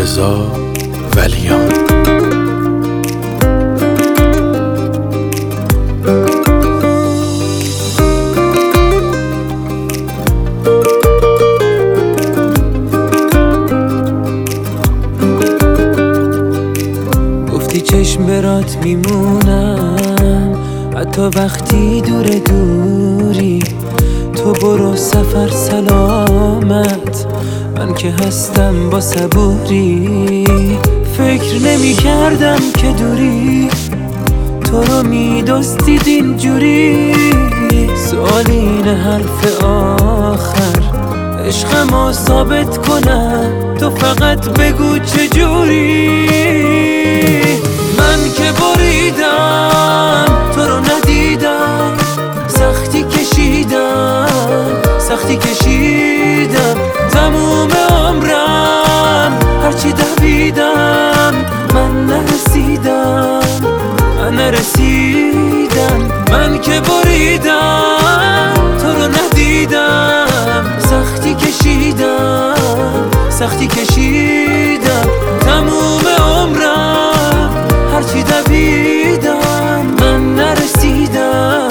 رضا ولیان. گفتی چشم برات میمونم حتی وقتی دوری، تو برو سفر سلامت، من که هستم با صبوری. فکر نمی کردم که دوری تو رو میدزدید اینجوری. سوال اینه حرف آخر عشقمو ثابت کنم، تو فقط بگو چجوری. من که بریدم تو رو ندیدم، سختی کشیدم تموم عمرم، هرچی دویدم من نرسیدم. من که بریدم تو رو ندیدم، سختی کشیدم تموم عمرم، هرچی دویدم من نرسیدم.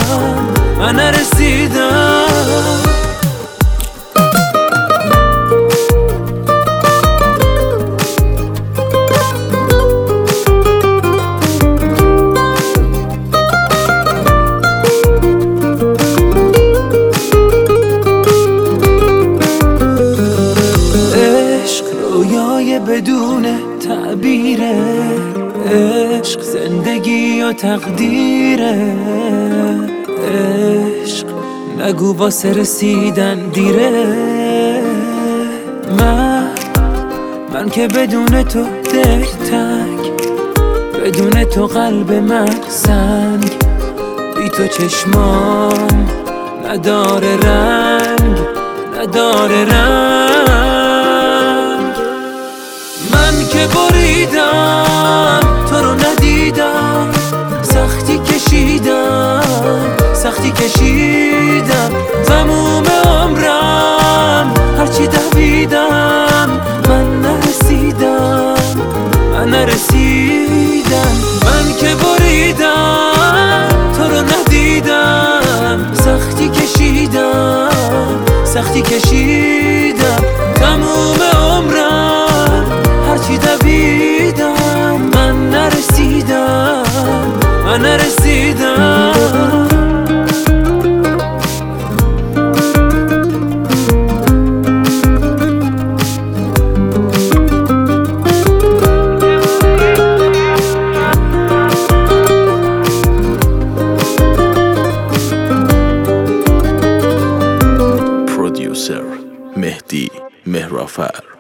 بدون تعبیره، عشق زندگی و تقدیره. عشق نگو واسه رسیدن دیره. من که بدون تو دل تنگ، بدون تو قلب من سنگ، بی تو چشمام نداره رنگ. من که بریدم تو رو ندیدم، سختی کشیدم تموم عمرم، هرچی دویدم من نرسیدم. من که بریدم تو رو ندیدم، سختی کشیدم تموم عمرم، هرچی دویدم من نرسیدم. پرودیوسر مهدی مهرافر.